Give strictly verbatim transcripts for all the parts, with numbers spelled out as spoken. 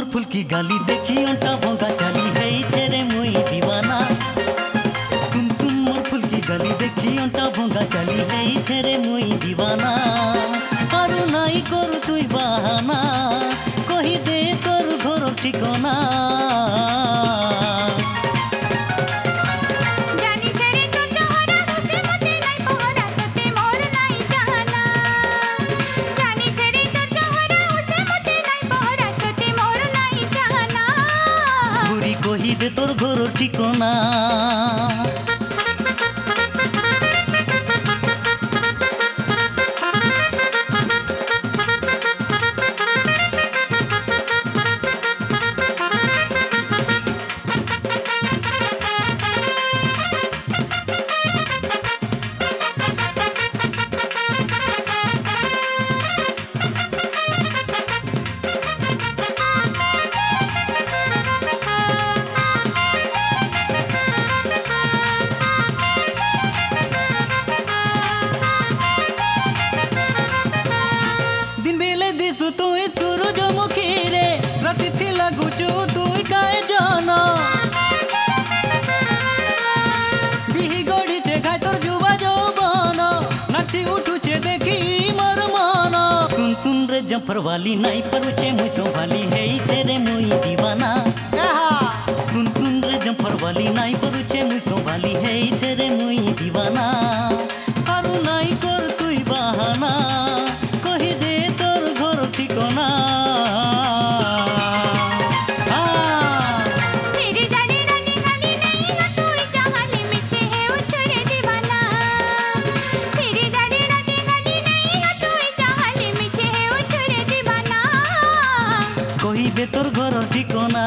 मोर full की गाली देखी अंटा भोंगा चाली है छेरे मुई दीवाना। सुन सुन मोर फुल की गाली देखी अंटा भोंगा चाली है छेरे मुई दीवाना। पारू नाई करू तुई बाहाना कही दे तोर घर ठिकाना। कही दे तोर घर ठिकाना। दिन बेले दिसु तुई सूरजमुखी रे राति थी लागुचु तुई काय जाना। बिही गड़ी छे खाय तोर जुबा जौबन नाची उठुछे देखी मोर मन। सुन सुन रे जंफर वाली नाई परुचे मुई संभाली है छेरे मुई दीवाना। सुन सुन रे जंफर वाली नाई परुचे मुई संभाली है छेरे मुई दीवाना। आरु नाई कर तुई बाहाना कही दे तोर घर ठिकाना। कही दे तोर घर ठिकाना।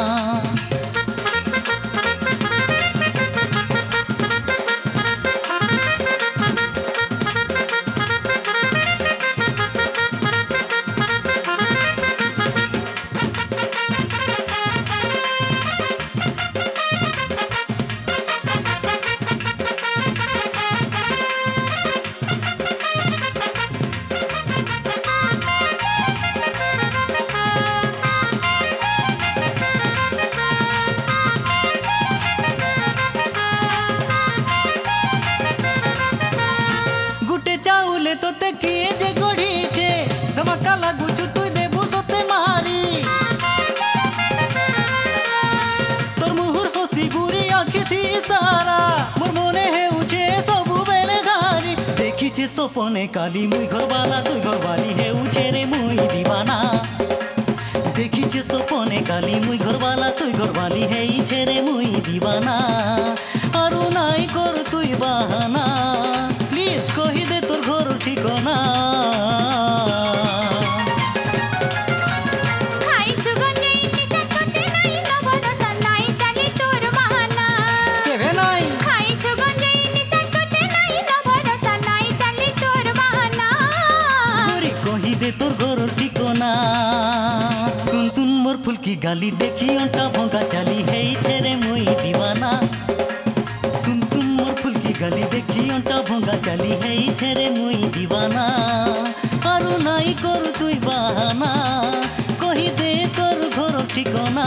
चाउले तो ते किए जे गड़ी छे धमाका लागू छु तुई देबू तो ते मारी। तोर मुहुर हसी गुरी आँखी थी सारा मोर मने हे उछे सबु बेले धारी। देखी छे सपने काली मुई घरवाला तुई घरवाली हे उछे रे मुई दीवाना। देखी छे सपने काली मुई घरवाला तुई घरवाली हे इछे रे मुई दीवाना। आरु नाई कर तुई बाहाना प्लीज कही दे तोर घर ठिकाना। कही दे तोर घर ठिकाना। सुन सुन मोर फुल की गाली देखी अंटा भोंगा चाली है छेरे मुई दीवाना। सुन सुन मोर फुल की गाली देखी अंटा भोंगा चाली है छेरे मुई दीवाना। आरु नाई कर तुई बाहाना कही दे तोर घर ठिकाना।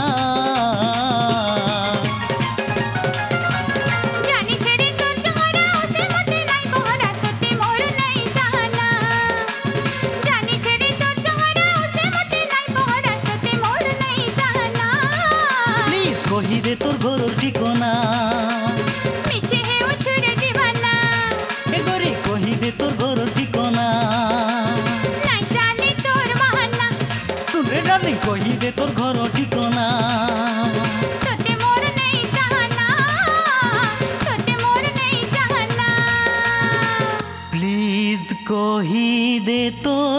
कही दे तोर घर ठिकाना। मिछे हे उछुरे दीवाना ए गोरी कही दे तोर घर ठिकाना। नाई चाली तोर बहाना सुन रे डार्लिंग कही दे तोर घर ठिकाना। तोते मोर नहीं चाहना तोते मोर नहीं चाहना। प्लीज कही दे तोर